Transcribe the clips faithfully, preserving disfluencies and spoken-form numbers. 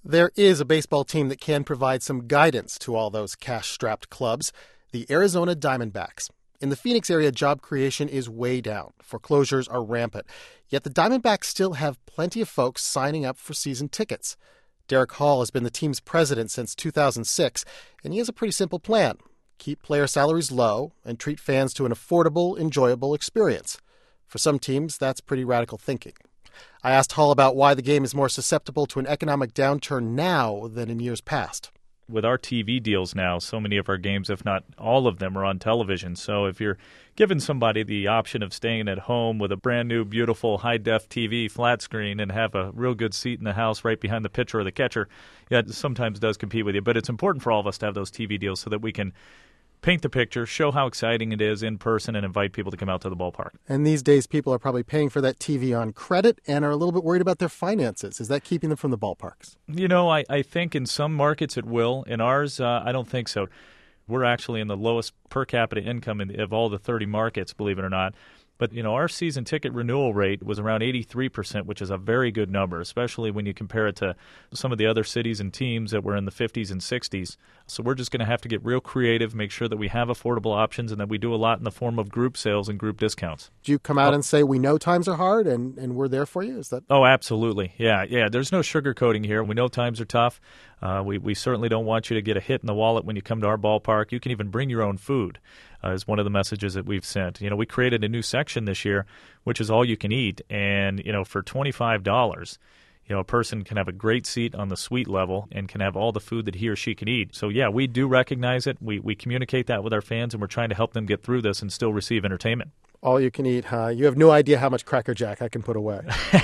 There is a baseball team that can provide some guidance to all those cash-strapped clubs, the Arizona Diamondbacks. In the Phoenix area, job creation is way down. Foreclosures are rampant. Yet the Diamondbacks still have plenty of folks signing up for season tickets. Derek Hall has been the team's president since two thousand six, and he has a pretty simple plan. Keep player salaries low and treat fans to an affordable, enjoyable experience. For some teams, that's pretty radical thinking. I asked Hall about why the game is more susceptible to an economic downturn now than in years past. With our T V deals now, so many of our games, if not all of them, are on television. So if you're giving somebody the option of staying at home with a brand new, beautiful, high-def T V flat screen and have a real good seat in the house right behind the pitcher or the catcher, yeah, it sometimes does compete with you. But it's important for all of us to have those T V deals so that we can paint the picture, show how exciting it is in person, and invite people to come out to the ballpark. And these days, people are probably paying for that T V on credit and are a little bit worried about their finances. Is that keeping them from the ballparks? You know, I, I think in some markets it will. In ours, uh, I don't think so. We're actually in the lowest per capita income in, of all the thirty markets, believe it or not. But, you know, our season ticket renewal rate was around eighty-three percent, which is a very good number, especially when you compare it to some of the other cities and teams that were in the fifties and sixties. So we're just going to have to get real creative, make sure that we have affordable options, and that we do a lot in the form of group sales and group discounts. Do you come out oh. and say, we know times are hard and, and we're there for you? Is that? Oh, absolutely. Yeah, yeah. There's no sugarcoating here. We know times are tough. Uh, we, we certainly don't want you to get a hit in the wallet when you come to our ballpark. You can even bring your own food. Uh, is one of the messages that we've sent. You know, we created a new section this year, which is all you can eat. And, you know, for twenty-five dollars, you know, a person can have a great seat on the suite level and can have all the food that he or she can eat. So, yeah, we do recognize it. We, we communicate that with our fans, and we're trying to help them get through this and still receive entertainment. All you can eat, huh? You have no idea how much Cracker Jack I can put away.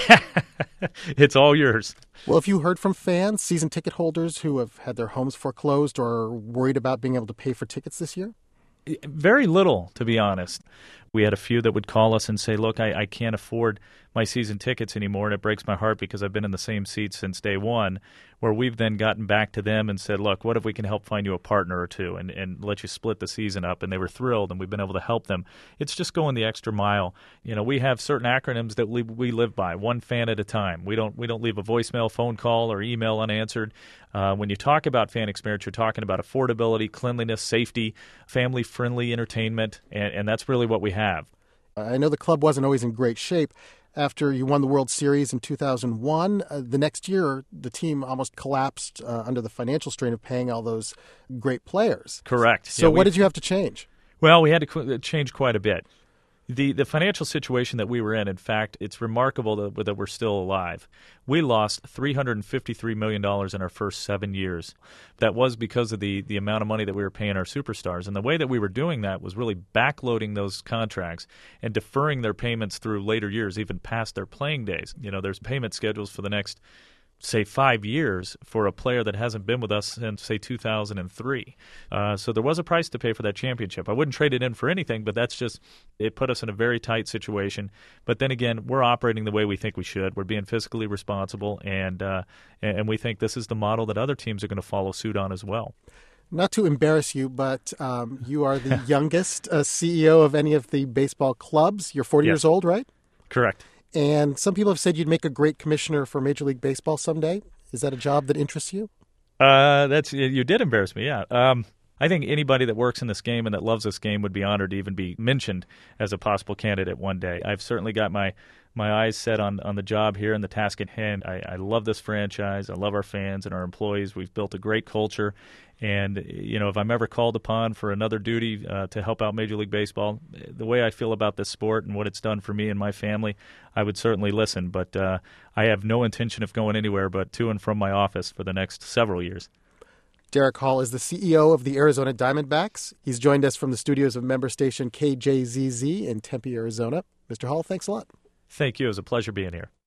It's all yours. Well, have you heard from fans, season ticket holders who have had their homes foreclosed or are worried about being able to pay for tickets this year? Very little, to be honest. We had a few that would call us and say, look, I, I can't afford my season tickets anymore, and it breaks my heart because I've been in the same seat since day one, where we've then gotten back to them and said, look, what if we can help find you a partner or two and, and let you split the season up? And they were thrilled, and we've been able to help them. It's just going the extra mile. You know, we have certain acronyms that we, we live by, one fan at a time. We don't we don't leave a voicemail, phone call, or email unanswered. Uh, when you talk about fan experience, you're talking about affordability, cleanliness, safety, family-friendly entertainment, and, and that's really what we have. I know the club wasn't always in great shape. After you won the World Series in two thousand one, uh, the next year, the team almost collapsed uh, under the financial strain of paying all those great players. Correct. So yeah, what did you have to change? Well, we had to qu- change quite a bit. The the financial situation that we were in, in fact, it's remarkable that, that we're still alive. We lost three hundred fifty-three million dollars in our first seven years. That was because of the, the amount of money that we were paying our superstars. And the way that we were doing that was really backloading those contracts and deferring their payments through later years, even past their playing days. You know, there's payment schedules for the next, say, five years for a player that hasn't been with us since, say, two thousand three. Uh, so there was a price to pay for that championship. I wouldn't trade it in for anything, but that's just, it put us in a very tight situation. But then again, we're operating the way we think we should. We're being fiscally responsible, and uh, and we think this is the model that other teams are going to follow suit on as well. Not to embarrass you, but um, you are the youngest uh, C E O of any of the baseball clubs. You're forty Yes. years old, right? Correct. And some people have said you'd make a great commissioner for Major League Baseball someday. Is that a job that interests you? Uh, that's you did embarrass me, yeah. Um, I think anybody that works in this game and that loves this game would be honored to even be mentioned as a possible candidate one day. I've certainly got my, my eyes set on, on the job here and the task at hand. I, I love this franchise. I love our fans and our employees. We've built a great culture. And, you know, if I'm ever called upon for another duty uh, to help out Major League Baseball, the way I feel about this sport and what it's done for me and my family, I would certainly listen. But uh, I have no intention of going anywhere but to and from my office for the next several years. Derek Hall is the C E O of the Arizona Diamondbacks. He's joined us from the studios of member station K J Z Z in Tempe, Arizona. Mister Hall, thanks a lot. Thank you. It was a pleasure being here.